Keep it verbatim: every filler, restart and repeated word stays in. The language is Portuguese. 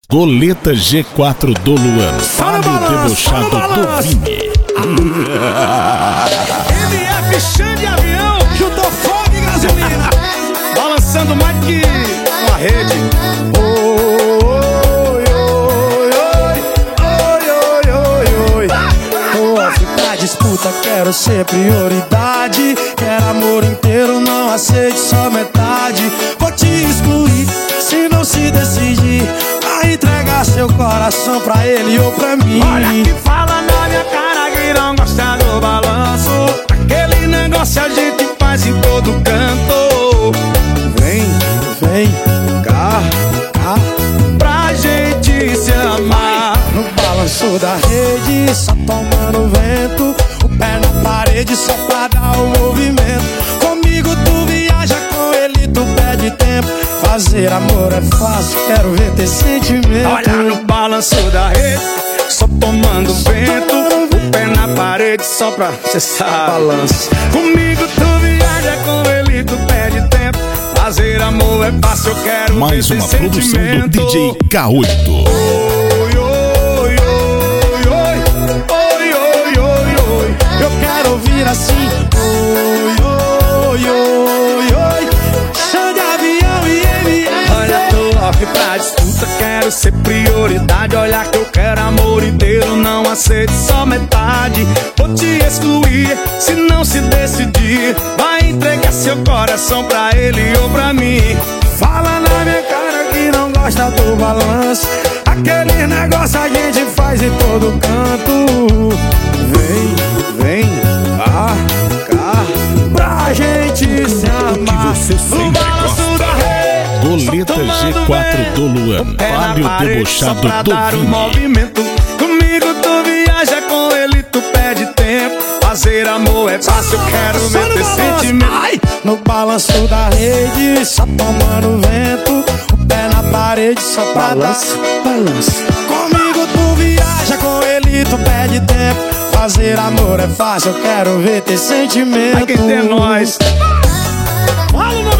Goleta G quatro do Luan, Fábio debochado do Vini. M F Xande de avião, juntou fogo e gasolina, balançando mais que uma rede. Oi, oi, oi, oi, oi, oi. Tô pra disputa, quero ser prioridade. Quero amor inteiro, não aceite só metade. Vou te excluir se não se decidir a entregar seu coração pra ele ou pra mim. Olha que fala na minha cara que não gosta do balanço. Aquele negócio a gente faz em todo canto. Vem, vem cá, cá, pra gente se amar. No balanço da rede, só tomando vento. O pé na parede só pra dar o movimento. Comigo tu viaja, com ele tu perde tempo. Fazer amor é fácil, quero ver ter sentimento. Olha no balanço da rede, só tomando vento. O pé na parede só pra cê sabe. Balanço. Comigo tu viaja, com ele tu perde tempo. Fazer amor é fácil, eu quero mais ver uma ter produção sentimento. do D J K oito. Oi, oi, oi, oi, oi, oi, oi, oi. Eu quero ouvir assim. Oi, oi, oi, oi. Xande avião e M F. Olha, tô off pra disputa, quero ser prioridade. Olha que eu quero amor inteiro, não aceito só metade. Vou te excluir se não se decidir. Vai entregar seu coração pra ele ou pra mim. Fala na minha cara que não gosta do balanço. Aquele negócio a gente faz em todo canto. Vem, vem, cá, cá, pra gente se amar. Que você sempre no balanço gosta. da rede, Goleta G quatro do Luan, Fábio debochado pra do dar um Vini. movimento. Comigo tu viaja, com ele tu perde tempo. Fazer amor é fácil, eu quero ver ter sentimento. Ai! No balanço da rede, só tomando vento. O pé na parede só pra Balanço, dar balanço. Comigo tu viaja, com ele tu perde tempo. Fazer amor é fácil, eu quero ver ter sentimento. Vai que tem nós. Fala,